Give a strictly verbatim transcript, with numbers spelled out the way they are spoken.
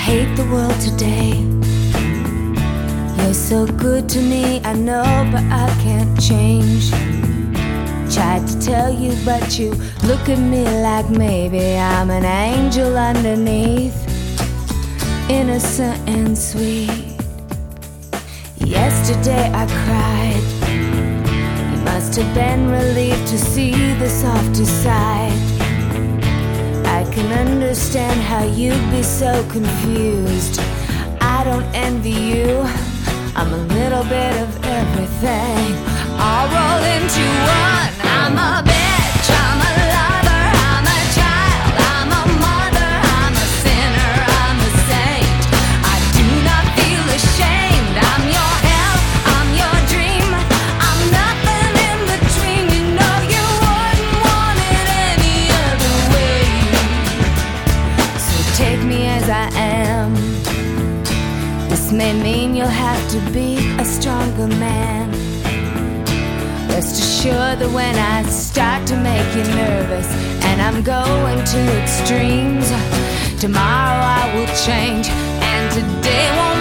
hate the world today. You're so good to me, I know, but I can't change. Tried to tell you, but you look at me like maybe I'm an angel underneath, innocent and sweet. Yesterday I cried. You must have been relieved to see the softer side. I can understand how you'd be so confused. I don't envy you, I'm a little bit of everything, all rolled into one. I'm a bitch, I'm a lover, I'm a child, I'm a mother, I'm a sinner, I'm a saint. I do not feel ashamed. I'm your hell, I'm your dream, I'm nothing in between. You know you wouldn't want it any other way. So take me as I am. This may mean you'll have to be a stronger man. Rest assured that when I start to make you nervous and I'm going to extremes, tomorrow I will change, and today won't